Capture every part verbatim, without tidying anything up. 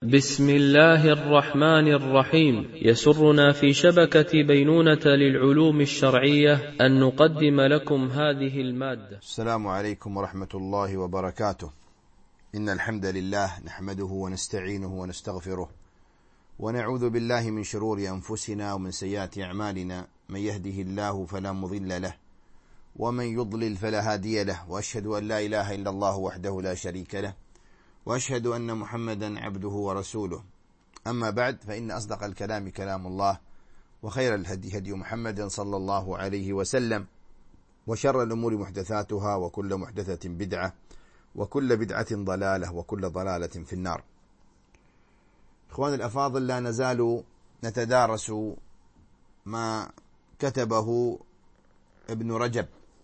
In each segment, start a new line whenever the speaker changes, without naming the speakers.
بسم الله الرحمن الرحيم. يسرنا في شبكة بينونة للعلوم الشرعية أن نقدم لكم هذه المادة.
السلام عليكم ورحمة الله وبركاته. إن الحمد لله نحمده ونستعينه ونستغفره ونعوذ بالله من شرور أنفسنا ومن سيئات أعمالنا، من يهده الله فلا مضل له ومن يضلل فلا هادي له، وأشهد أن لا إله إلا الله وحده لا شريك له، وأشهد أن محمدا عبده ورسوله. أما بعد، فإن أصدق الكلام كلام الله، وخير الهدي هدي محمد صلى الله عليه وسلم، وشر الأمور محدثاتها، وكل محدثة بدعة، وكل بدعة ضلالة، وكل ضلالة في النار. إخواني الأفاضل، لا نزال نتدارس ما كتبه ابن رجب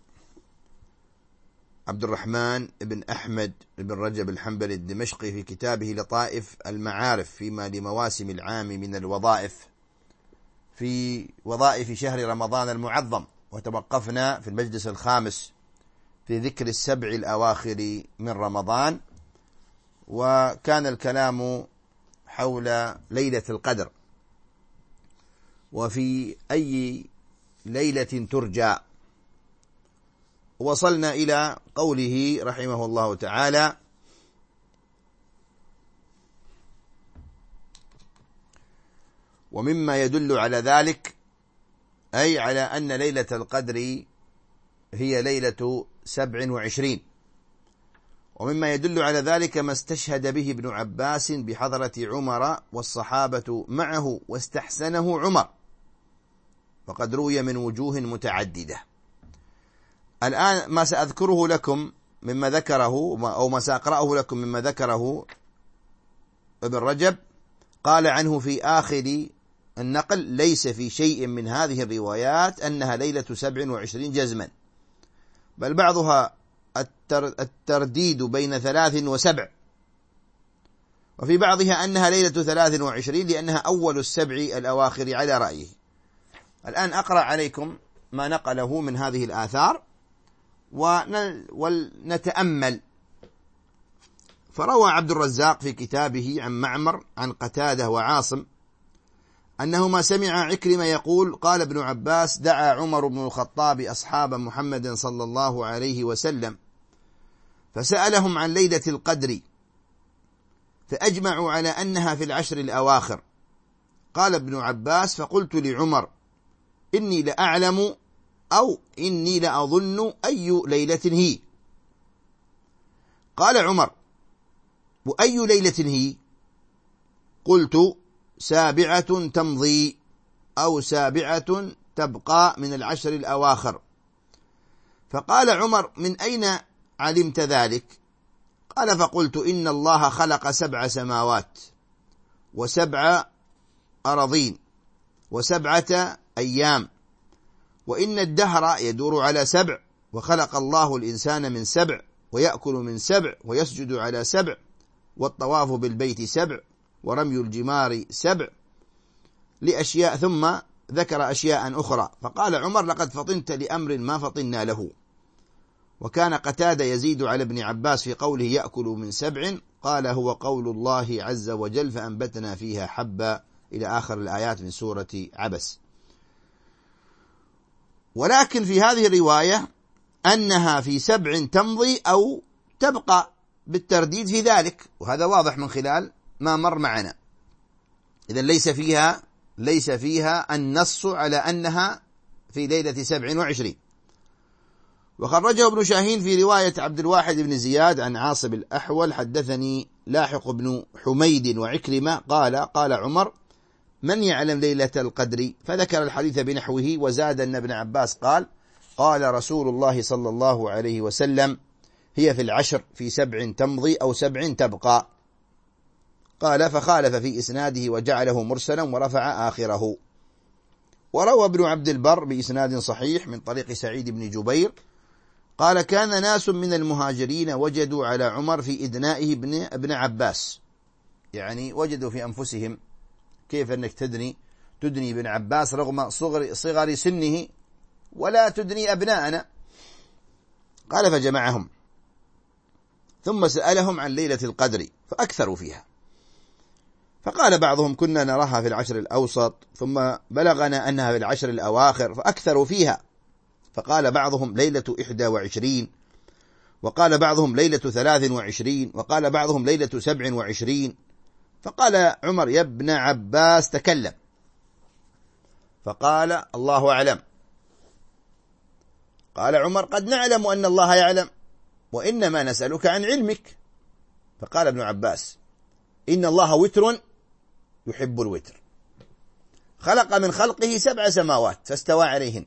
عبد الرحمن بن أحمد بن رجب الحنبلي الدمشقي في كتابه لطائف المعارف فيما لمواسم العام من الوظائف، في وظائف شهر رمضان المعظم، وتوقفنا في المجلس الخامس في ذكر السبع الأواخر من رمضان، وكان الكلام حول ليلة القدر وفي أي ليلة ترجى. وصلنا إلى قوله رحمه الله تعالى: ومما يدل على ذلك، أي على أن ليلة القدر هي ليلة سبع وعشرين. ومما يدل على ذلك ما استشهد به ابن عباس بحضرة عمر والصحابة معه واستحسنه عمر، فقد روي من وجوه متعددة. الآن ما سأذكره لكم مما ذكره أو ما سأقرأه لكم مما ذكره ابن رجب، قال عنه في آخر النقل: ليس في شيء من هذه الروايات أنها ليلة سبع وعشرين جزما، بل بعضها الترديد بين ثلاث وسبع، وفي بعضها أنها ليلة ثلاث وعشرين لأنها أول السبع الأواخر على رأيه. الآن أقرأ عليكم ما نقله من هذه الآثار ونتأمل. فروى عبد الرزاق في كتابه عن معمر عن قتادة وعاصم أنهما سمع عكرمة يقول: قال ابن عباس: دعا عمر بن الخطاب أصحاب محمد صلى الله عليه وسلم فسألهم عن ليلة القدر، فأجمعوا على أنها في العشر الأواخر. قال ابن عباس: فقلت لعمر: إني لأعلم أو إني لأظن أي ليلة هي. قال عمر: وأي ليلة هي؟ قلت: سابعة تمضي أو سابعة تبقى من العشر الأواخر. فقال عمر: من أين علمت ذلك؟ قال: فقلت: إن الله خلق سبع سماوات وسبع أراضين وسبعة أيام، وإن الدهر يدور على سبع، وخلق الله الإنسان من سبع، ويأكل من سبع، ويسجد على سبع، والطواف بالبيت سبع، ورمي الجمار سبع، لأشياء، ثم ذكر أشياء أخرى. فقال عمر: لقد فطنت لأمر ما فطنا له. وكان قتادة يزيد على ابن عباس في قوله يأكل من سبع، قال: هو قول الله عز وجل: فأنبتنا فيها حبا، إلى آخر الآيات من سورة عبس. ولكن في هذه الرواية أنها في سبع تمضي أو تبقى بالترديد في ذلك، وهذا واضح من خلال ما مر معنا. إذن ليس فيها ليس فيها النص على أنها في ليلة سبع وعشرين. وخرجه ابن شاهين في رواية عبد الواحد بن زياد عن عاصم الأحول: حدثني لاحق بن حميد وعكرمة قال: قال عمر: من يعلم ليلة القدر؟ فذكر الحديث بنحوه، وزاد أن ابن عباس قال: قال رسول الله صلى الله عليه وسلم: هي في العشر، في سبع تمضي أو سبع تبقى. قال: فخالف في إسناده وجعله مرسلا ورفع آخره. وروى ابن عبد البر بإسناد صحيح من طريق سعيد بن جبير قال: كان ناس من المهاجرين وجدوا على عمر في إدنائه ابن, ابن عباس، يعني وجدوا في أنفسهم كيف أنك تدني تدني ابن عباس رغم صغر, صغر سنه ولا تدني أبناءنا. قال: فجمعهم ثم سألهم عن ليلة القدر فأكثروا فيها، فقال بعضهم كنا نراها في العشر الأوسط ثم بلغنا أنها في العشر الأواخر فأكثروا فيها. فقال بعضهم ليلة إحدى وعشرين، وقال بعضهم ليلة ثلاث وعشرين، وقال بعضهم ليلة سبع وعشرين. فقال عمر يا ابن عباس تكلم. فقال الله أعلم. قال عمر قد نعلم أن الله يعلم وإنما نسألك عن علمك. فقال ابن عباس إن الله وتر يحب الوتر، خلق من خلقه سبع سماوات فاستوى عليهن،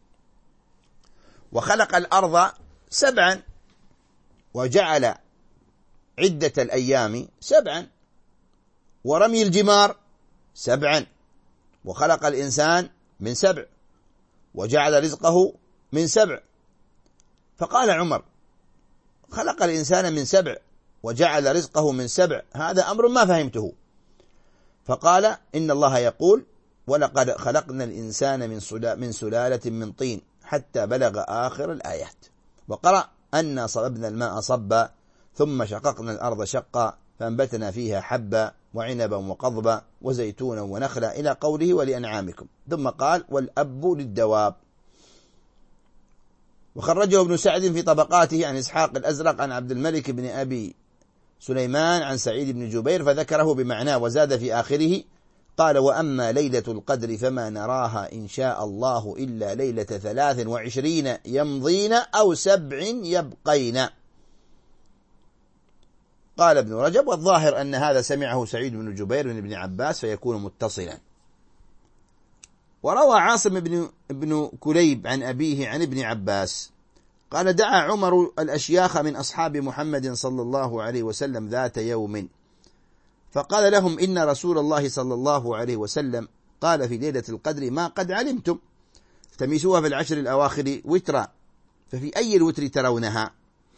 وخلق الأرض سبعا وجعل عدة الأيام سبعا، ورمي الجمار سبعا، وخلق الإنسان من سبع وجعل رزقه من سبع. فقال عمر خلق الإنسان من سبع وجعل رزقه من سبع، هذا أمر ما فهمته. فقال إن الله يقول ولقد خلقنا الإنسان من سلالة من طين حتى بلغ آخر الآيات، وقرأ أنا صببنا الماء صبا ثم شققنا الأرض شقا فأنبتنا فيها حبا وعنبا وقضبا وزيتونا ونخلا إلى قوله ولأنعامكم، ثم قال والأب للدواب. وخرجه ابن سعد في طبقاته عن إسحاق الأزرق عن عبد الملك بن أبي سليمان عن سعيد بن جبير فذكره بمعناه، وزاد في آخره قال وأما ليلة القدر فما نراها إن شاء الله إلا ليلة ثلاث وعشرين يمضين أو سبع يبقين. قال ابن رجب والظاهر أن هذا سمعه سعيد بن جبير بن ابن عباس فيكون متصلا. وروى عاصم بن, بن كليب عن أبيه عن ابن عباس قال دعا عمر الأشياخ من أصحاب محمد صلى الله عليه وسلم ذات يوم فقال لهم إن رسول الله صلى الله عليه وسلم قال في ليلة القدر ما قد علمتم التمسوها في العشر الأواخر وترا، ففي أي الوتر ترونها؟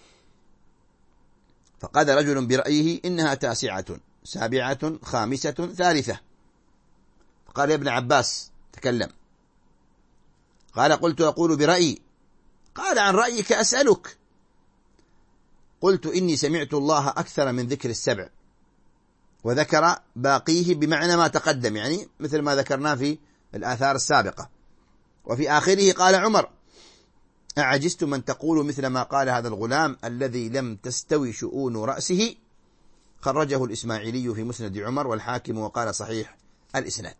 فقال رجل برأيه إنها تاسعة سابعة خامسة ثالثة. فقال يا ابن عباس تكلم. قال قلت أقول برأيي. قال عن رأيك أسألك. قلت إني سمعت الله أكثر من ذكر السبع، وذكر باقيه بمعنى ما تقدم، يعني مثل ما ذكرنا في الآثار السابقة. وفي آخره قال عمر أعجزت من تقول مثل ما قال هذا الغلام الذي لم تستوي شؤون رأسه. خرجه الإسماعيلي في مسند عمر والحاكم وقال صحيح الإسناد.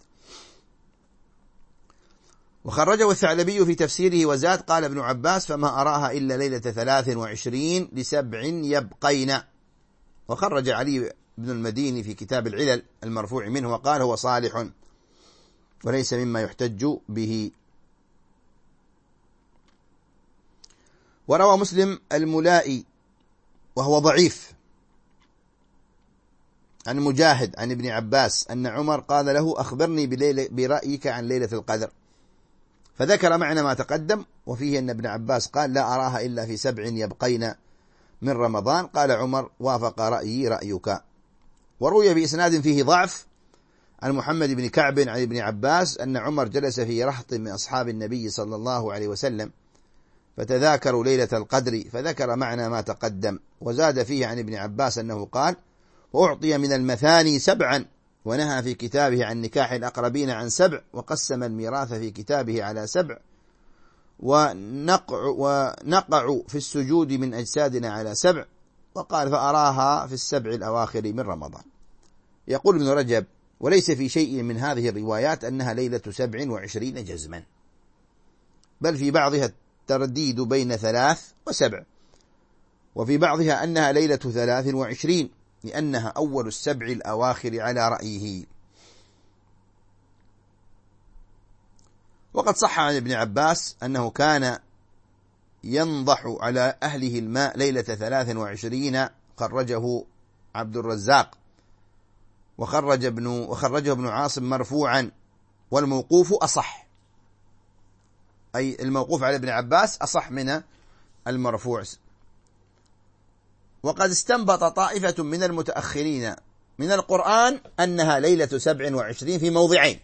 وخرجه الثعلبي في تفسيره وزاد قال ابن عباس فما أراها إلا ليلة ثلاث وعشرين لسبع يبقين. وخرج علي بن المديني في كتاب العلل المرفوع منه وقال هو صالح وليس مما يحتج به. وروى مسلم الملائي وهو ضعيف عن مجاهد عن ابن عباس أن عمر قال له أخبرني برأيك عن ليلة القدر، فذكر معنى ما تقدم، وفيه أن ابن عباس قال لا أراها إلا في سبع يبقين من رمضان. قال عمر وافق رأيي رأيك. وروي بإسناد فيه ضعف عن محمد بن كعب عن ابن عباس أن عمر جلس في رهط من أصحاب النبي صلى الله عليه وسلم فتذاكروا ليلة القدر فذكر معنى ما تقدم. وزاد فيه عن ابن عباس أنه قال وأعطي من المثاني سبعا، ونهى في كتابه عن نكاح الأقربين عن سبع، وقسم الميراث في كتابه على سبع، ونقع, ونقع في السجود من أجسادنا على سبع، وقال فأراها في السبع الأواخر من رمضان. يقول ابن رجب وليس في شيء من هذه الروايات أنها ليلة سبع وعشرين جزما، بل في بعضها الترديد بين ثلاث وسبع، وفي بعضها أنها ليلة ثلاث وعشرين لأنها أول السبع الأواخر على رأيه. وقد صح عن ابن عباس أنه كان ينضح على أهله الماء ليلة ثلاث وعشرين، خرجه عبد الرزاق وخرج ابن وخرجه ابن عاصم مرفوعا، والموقوف أصح، أي الموقوف على ابن عباس أصح من المرفوع. وقد استنبط طائفة من المتأخرين من القرآن أنها ليلة سبع وعشرين في موضعين،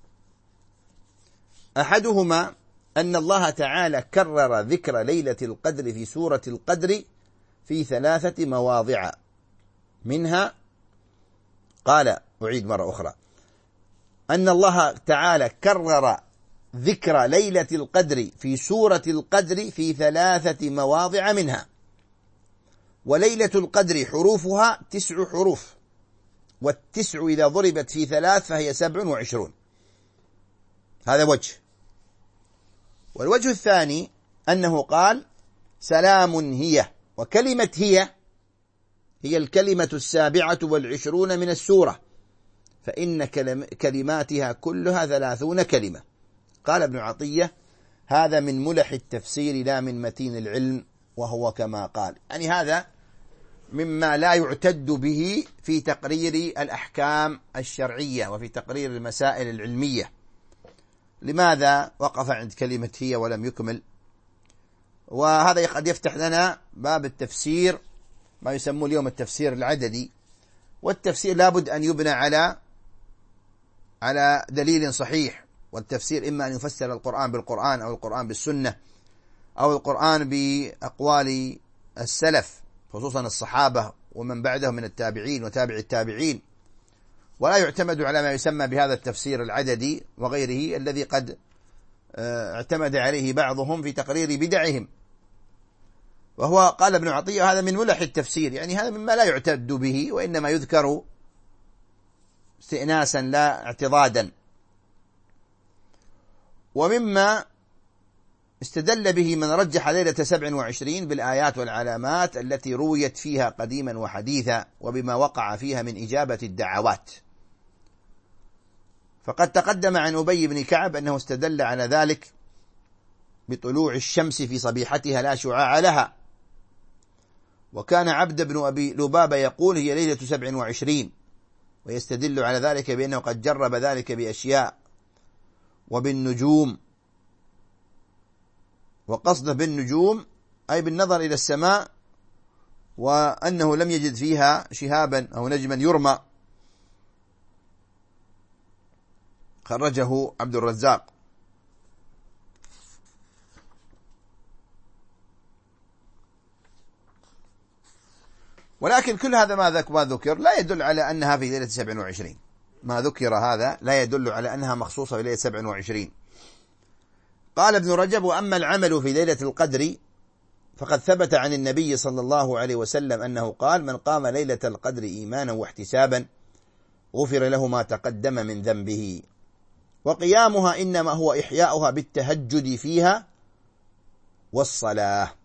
أحدهما أن الله تعالى كرر ذكر ليلة القدر في سورة القدر في ثلاثة مواضع، منها قال أعيد مرة أخرى أن الله تعالى كرر ذكر ليلة القدر في سورة القدر في ثلاثة مواضع منها، وليلة القدر حروفها تسع حروف، والتسع إذا ضربت في ثلاث فهي سبع وعشرون. هذا وجه. والوجه الثاني أنه قال سلام هي، وكلمة هي هي الكلمة السابعة والعشرون من السورة، فإن كلماتها كلها ثلاثون كلمة. قال ابن عطية هذا من ملح التفسير لا من متين العلم، وهو كما قال، يعني هذا مما لا يعتد به في تقرير الأحكام الشرعية وفي تقرير المسائل العلمية. لماذا وقف عند كلمة هي ولم يكمل؟ وهذا قد يفتح لنا باب التفسير، ما يسموه اليوم التفسير العددي. والتفسير لابد أن يبنى على على دليل صحيح، والتفسير إما أن يفسر القرآن بالقرآن أو القرآن بالسنة أو القرآن بأقوال السلف خصوصا الصحابة ومن بعدهم من التابعين وتابع التابعين، ولا يعتمد على ما يسمى بهذا التفسير العددي وغيره الذي قد اعتمد عليه بعضهم في تقرير بدعهم. وهو قال ابن عطية هذا من ملح التفسير، يعني هذا مما لا يعتد به وإنما يذكر استئناسا لا اعتضادا. ومما استدل به من رجح ليلة سبع وعشرين بالآيات والعلامات التي رويت فيها قديما وحديثا، وبما وقع فيها من إجابة الدعوات. فقد تقدم عن أبي بن كعب أنه استدل على ذلك بطلوع الشمس في صبيحتها لا شعاع لها، وكان عبد بن أبي لبابة يقول هي ليلة سبع وعشرين، ويستدل على ذلك بأنه قد جرب ذلك بأشياء وبالنجوم، وقصده بالنجوم أي بالنظر إلى السماء، وأنه لم يجد فيها شهابا أو نجما يرمى. خرجه عبد الرزاق. ولكن كل هذا ما ذكر لا يدل على أنها في ليلة سبع وعشرين، ما ذكر هذا لا يدل على أنها مخصوصة في ليلة سبع وعشرين. قال ابن رجب وأما العمل في ليلة القدر فقد ثبت عن النبي صلى الله عليه وسلم أنه قال من قام ليلة القدر إيمانا واحتسابا غفر له ما تقدم من ذنبه. وقيامها إنما هو إحياؤها بالتهجد فيها والصلاة.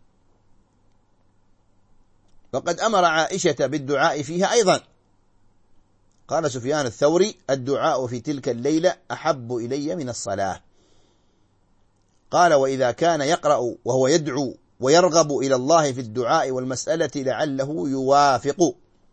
وقد أمر عائشة بالدعاء فيها أيضا. قال سفيان الثوري الدعاء في تلك الليلة أحب إلي من الصلاة. قال وإذا كان يقرأ وهو يدعو ويرغب إلى الله في الدعاء والمسألة لعله يوافق.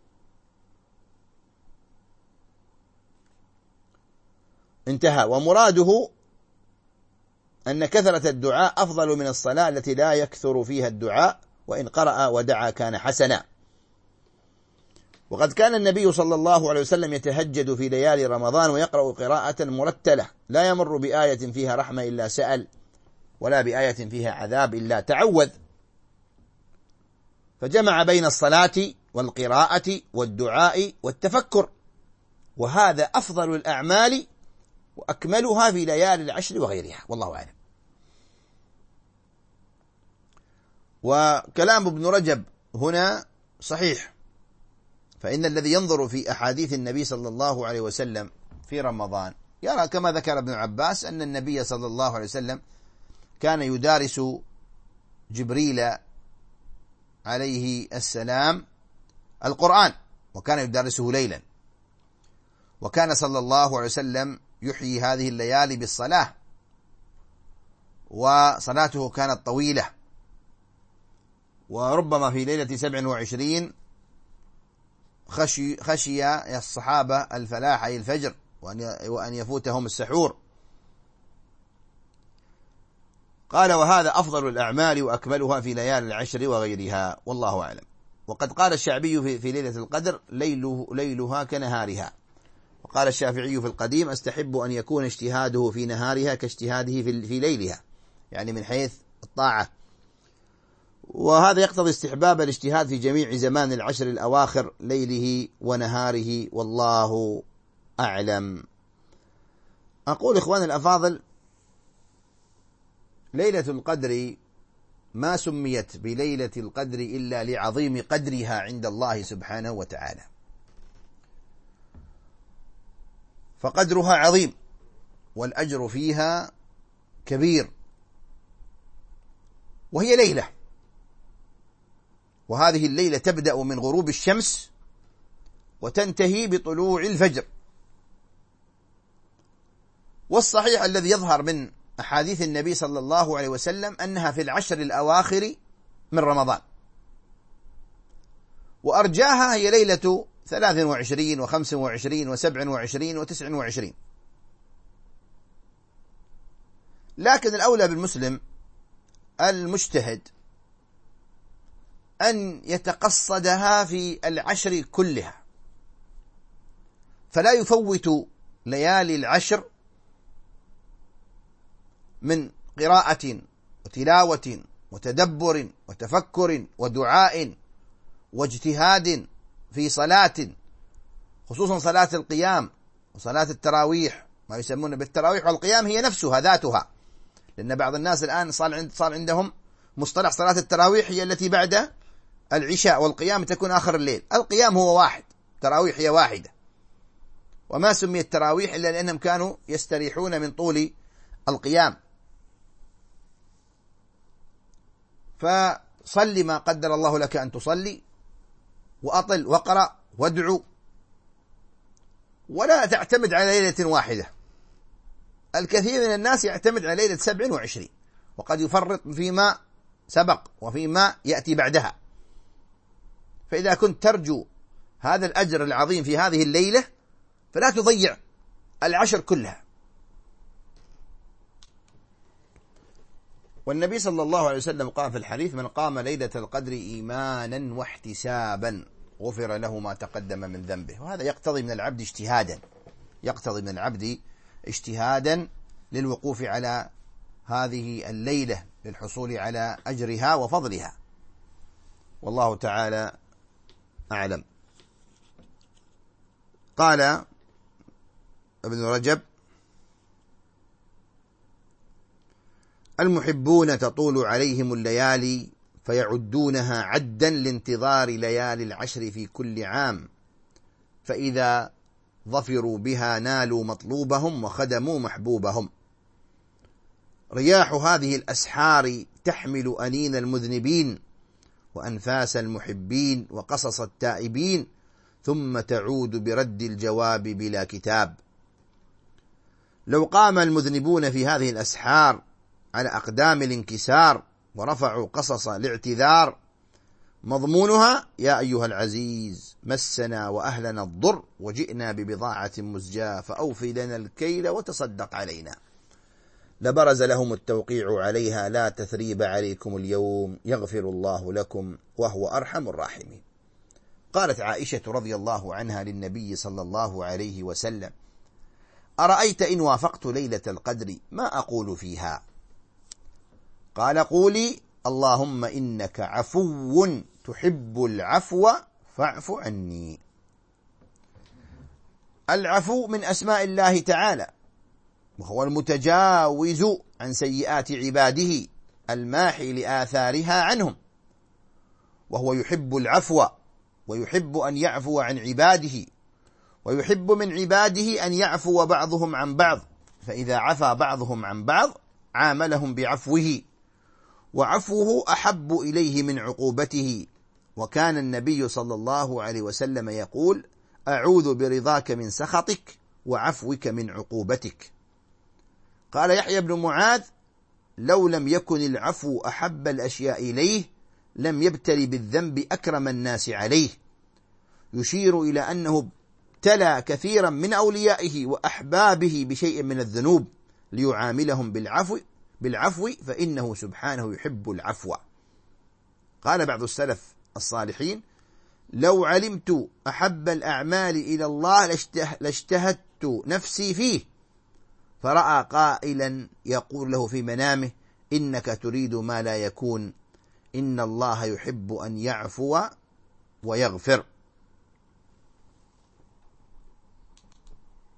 انتهى. ومراده أن كثرة الدعاء أفضل من الصلاة التي لا يكثر فيها الدعاء، وإن قرأ ودعا كان حسنا. وقد كان النبي صلى الله عليه وسلم يتهجد في ليالي رمضان ويقرأ قراءة مرتلة لا يمر بآية فيها رحمة إلا سأل، ولا بآية فيها عذاب إلا تعوذ. فجمع بين الصلاة والقراءة والدعاء والتفكر، وهذا أفضل الأعمال وأكملها في ليالي العشر وغيرها، والله أعلم. وكلام ابن رجب هنا صحيح، فإن الذي ينظر في أحاديث النبي صلى الله عليه وسلم في رمضان يرى كما ذكر ابن عباس أن النبي صلى الله عليه وسلم كان يدارس جبريل عليه السلام القرآن، وكان يدارسه ليلا، وكان صلى الله عليه وسلم يحيي هذه الليالي بالصلاة، وصلاته كانت طويلة، وربما في ليلة سبع وعشرين خشي, خشي الصحابة الفلاح أي الفجر وأن يفوتهم السحور. قال وهذا أفضل الأعمال وأكملها في ليالي العشر وغيرها، والله أعلم. وقد قال الشعبي في, في ليلة القدر ليله ليلها كنهارها. وقال الشافعي في القديم أستحب أن يكون اجتهاده في نهارها كاجتهاده في, في ليلها، يعني من حيث الطاعة. وهذا يقتضي استحباب الاجتهاد في جميع زمان العشر الأواخر ليله ونهاره، والله أعلم. أقول إخواني الأفاضل، ليلة القدر ما سميت بليلة القدر إلا لعظيم قدرها عند الله سبحانه وتعالى، فقدرها عظيم والأجر فيها كبير، وهي ليلة، وهذه الليلة تبدأ من غروب الشمس وتنتهي بطلوع الفجر. والصحيح الذي يظهر من أحاديث النبي صلى الله عليه وسلم أنها في العشر الأواخر من رمضان، وأرجاها هي ليلة ثلاث وعشرين وخمس وعشرين وسبع وعشرين وتسع وعشرين. لكن الأولى بالمسلم المجتهد أن يتقصدها في العشر كلها، فلا يفوت ليالي العشر من قراءة وتلاوة وتدبر وتفكر ودعاء واجتهاد في صلاة، خصوصا صلاة القيام وصلاة التراويح، ما يسمون بالتراويح والقيام هي نفسها ذاتها، لأن بعض الناس الآن صار عندهم مصطلح صلاة التراويح هي التي بعد العشاء، والقيام تكون آخر الليل. القيام هو واحد، التراويح هي واحدة، وما سمي التراويح إلا لأنهم كانوا يستريحون من طول القيام. فصل ما قدر الله لك أن تصلي، وأطل وقرأ وادعو، ولا تعتمد على ليلة واحدة. الكثير من الناس يعتمد على ليلة سبع وعشرين، وقد يفرط فيما سبق وفيما يأتي بعدها. فإذا كنت ترجو هذا الأجر العظيم في هذه الليلة فلا تضيع العشر كلها. والنبي صلى الله عليه وسلم قال في الحديث: من قام ليلة القدر إيمانا واحتسابا غفر له ما تقدم من ذنبه. وهذا يقتضي من العبد اجتهادا، يقتضي من العبد اجتهادا للوقوف على هذه الليلة للحصول على أجرها وفضلها، والله تعالى أعلم. قال ابن رجب: المحبون تطول عليهم الليالي فيعدونها عدا لانتظار ليالي العشر في كل عام، فإذا ظفروا بها نالوا مطلوبهم وخدموا محبوبهم. رياح هذه الأسحار تحمل أنين المذنبين وأنفاس المحبين وقصص التائبين، ثم تعود برد الجواب بلا كتاب. لو قام المذنبون في هذه الأسحار على أقدام الانكسار ورفعوا قصص الاعتذار، مضمونها: يا أيها العزيز مسنا وأهلنا الضر وجئنا ببضاعة مزجاة فأوفي لنا الكيل وتصدق علينا، لبرز لهم التوقيع عليها: لا تثريب عليكم اليوم يغفر الله لكم وهو أرحم الراحمين. قالت عائشة رضي الله عنها للنبي صلى الله عليه وسلم: أرأيت إن وافقت ليلة القدر ما أقول فيها؟ قال: قولي: اللهم إنك عفو تحب العفو فاعف عني. العفو من أسماء الله تعالى، وهو المتجاوز عن سيئات عباده الماحي لآثارها عنهم، وهو يحب العفو ويحب أن يعفو عن عباده، ويحب من عباده أن يعفو بعضهم عن بعض، فإذا عفى بعضهم عن بعض عاملهم بعفوه، وعفوه أحب إليه من عقوبته. وكان النبي صلى الله عليه وسلم يقول: أعوذ برضاك من سخطك وعفوك من عقوبتك. قال يحيى بن معاذ: لو لم يكن العفو أحب الأشياء إليه لم يبتل بالذنب أكرم الناس عليه، يشير إلى أنه ابتلى كثيرا من أوليائه وأحبابه بشيء من الذنوب ليعاملهم بالعفو بالعفو فإنه سبحانه يحب العفو. قال بعض السلف الصالحين: لو علمت أحب الأعمال إلى الله لاجتهدت نفسي فيه. فرأى قائلا يقول له في منامه: إنك تريد ما لا يكون، إن الله يحب أن يعفو ويغفر.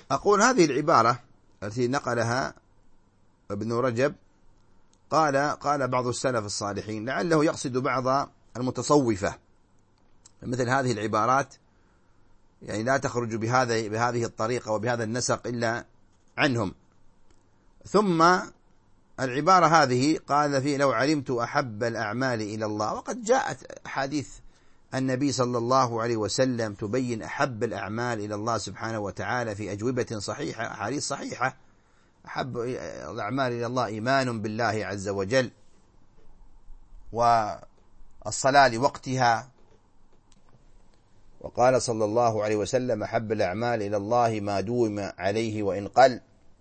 أقول هذه العبارة التي نقلها ابن رجب قال قال بعض السلف الصالحين لعله يقصد بعض المتصوفة، مثل هذه العبارات يعني لا تخرج بهذا بهذه الطريقة وبهذا النسق إلا عنهم. ثم العبارة هذه قال فيه لو علمت أحب الأعمال إلى الله، وقد جاءت أحاديث النبي صلى الله عليه وسلم تبين أحب الأعمال إلى الله سبحانه وتعالى في أجوبة صحيحة، أحاديث صحيحة. أحب الأعمال إلى الله إيمان بالله عز وجل، والصلاة لوقتها، وقال صلى الله عليه وسلم أحب الأعمال إلى الله ما دوم عليه وإن قل.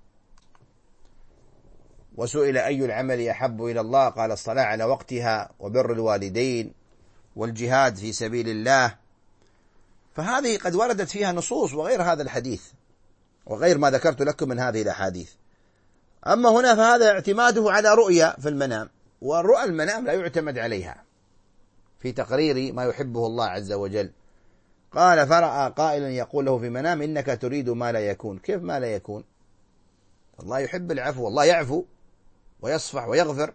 وسئل أي العمل أحب إلى الله قال الصلاة على وقتها وبر الوالدين والجهاد في سبيل الله. فهذه قد وردت فيها نصوص وغير هذا الحديث وغير ما ذكرت لكم من هذه الأحاديث. أما هنا فهذا اعتماده على رؤيا في المنام، والرؤى المنام لا يعتمد عليها في تقرير ما يحبه الله عز وجل. قال فرأى قائلا يقول له في منام إنك تريد ما لا يكون. كيف ما لا يكون؟ الله يحب العفو، والله يعفو ويصفح ويغفر.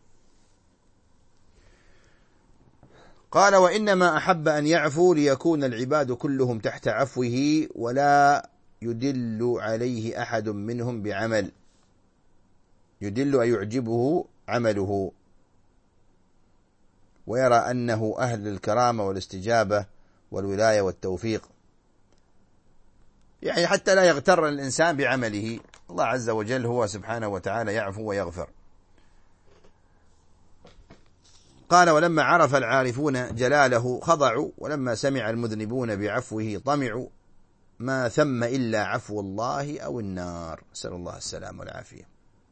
قال وإنما أحب أن يعفو ليكون العباد كلهم تحت عفوه ولا يدل عليه أحد منهم بعمل، يدل أن يعجبه عمله، ويرى أنه أهل الكرامة والاستجابة والولاية والتوفيق، يعني حتى لا يغتر الإنسان بعمله. الله عز وجل هو سبحانه وتعالى يعفو ويغفر. قال ولما عرف العارفون جلاله خضعوا، ولما سمع المذنبون بعفوه طمعوا، ما ثم إلا عفو الله أو النار، نسأل الله السلام والعافية.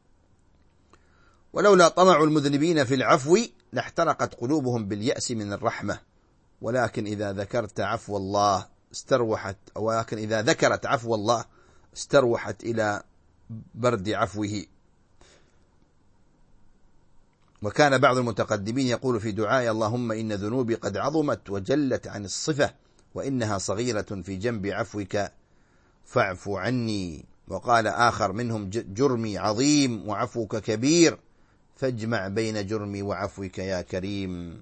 ولولا طمع المذنبين في العفو لاحترقت قلوبهم باليأس من الرحمة، ولكن إذا ذكرت عفو الله استروحت ولكن إذا ذكرت عفو الله استروحت إلى برد عفوه. وكان بعض المتقدمين يقول في دعاء اللهم إن ذنوبي قد عظمت وجلت عن الصفة وإنها صغيرة في جنب عفوك فاعف عني. وقال آخر منهم جرمي عظيم وعفوك كبير فاجمع بين جرمي وعفوك يا كريم.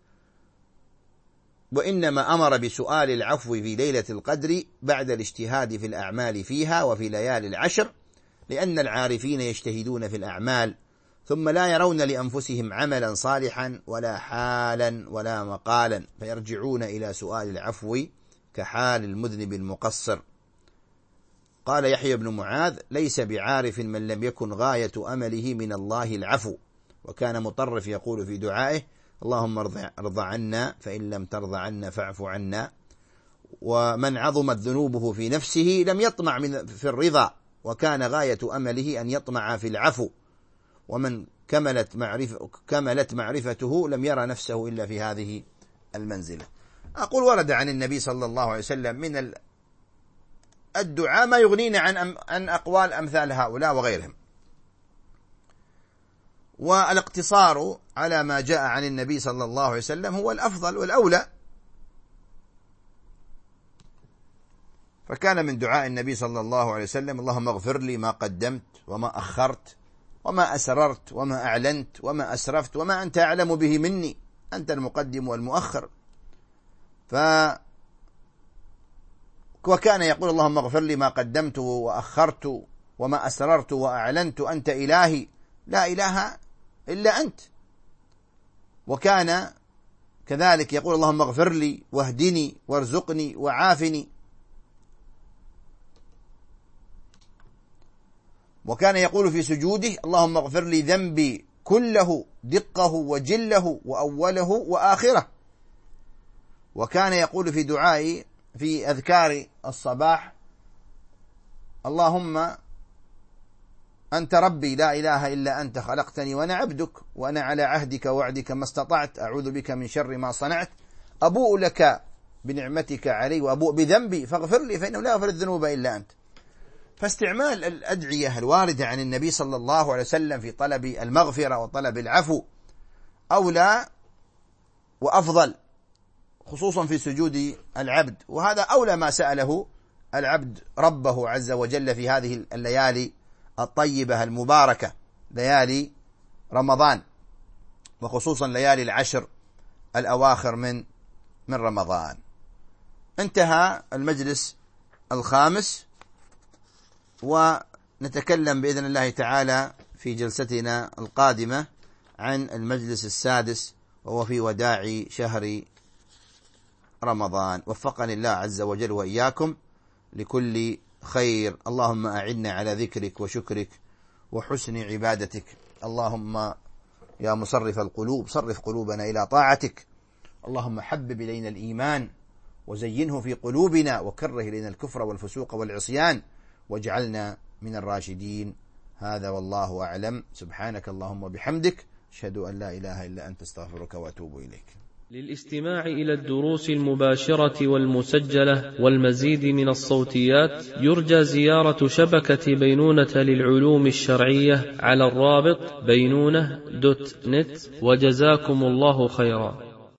وإنما أمر بسؤال العفو في ليلة القدر بعد الاجتهاد في الأعمال فيها وفي ليالي العشر، لأن العارفين يجتهدون في الأعمال ثم لا يرون لأنفسهم عملا صالحا ولا حالا ولا مقالا، فيرجعون إلى سؤال العفو كحال المذنب المقصر. قال يحيى بن معاذ ليس بعارف من لم يكن غاية أمله من الله العفو. وكان مطرف يقول في دعائه اللهم ارض عنا فإن لم ترض عنا فاعف عنا. ومن عظمت ذنوبه في نفسه لم يطمع من في الرضا، وكان غاية أمله أن يطمع في العفو. ومن كملت, معرفة كملت معرفته لم يرى نفسه إلا في هذه المنزلة. أقول ورد عن النبي صلى الله عليه وسلم من الدعاء ما يغنينا عن عن أقوال أمثال هؤلاء وغيرهم. والاقتصار على ما جاء عن النبي صلى الله عليه وسلم هو الأفضل والأولى. فكان من دعاء النبي صلى الله عليه وسلم اللهم اغفر لي ما قدمت وما أخرت وما أسررت وما أعلنت وما أسرفت وما أنت أعلم به مني، أنت المقدم والمؤخر. ف وكان يقول اللهم اغفر لي ما قدمت وأخرت وما أسررت وأعلنت أنت إلهي لا إله إلا أنت. وكان كذلك يقول اللهم اغفر لي واهدني وارزقني وعافني. وكان يقول في سجوده اللهم اغفر لي ذنبي كله دقه وجله وأوله وآخره. وكان يقول في دعائي في أذكار الصباح اللهم أنت ربي لا إله إلا أنت خلقتني وأنا عبدك وأنا على عهدك ووعدك ما استطعت أعوذ بك من شر ما صنعت أبوء لك بنعمتك علي وأبوء بذنبي فاغفر لي فإنه لا يغفر الذنوب إلا أنت. فاستعمال الأدعية الواردة عن النبي صلى الله عليه وسلم في طلب المغفرة وطلب العفو أولى وأفضل، خصوصا في سجود العبد، وهذا أولى ما سأله العبد ربه عز وجل في هذه الليالي الطيبة المباركة، ليالي رمضان، وخصوصا ليالي العشر الأواخر من من رمضان. انتهى المجلس الخامس، ونتكلم بإذن الله تعالى في جلستنا القادمة عن المجلس السادس، وهو في وداع شهر رمضان. وفقني الله عز وجل وإياكم لكل خير. اللهم أعنا على ذكرك وشكرك وحسن عبادتك. اللهم يا مصرف القلوب صرف قلوبنا إلى طاعتك. اللهم حبب إلينا الإيمان وزينه في قلوبنا، وكره إلينا الكفر والفسوق والعصيان، واجعلنا من الراشدين. هذا والله أعلم. سبحانك اللهم وبحمدك، أشهد أن لا إله إلا أنت، استغفرك وأتوب إليك.
للاستماع إلى الدروس المباشرة والمسجلة والمزيد من الصوتيات يرجى زيارة شبكة بينونة للعلوم الشرعية على الرابط بينونة دوت نت. وجزاكم الله خيرا.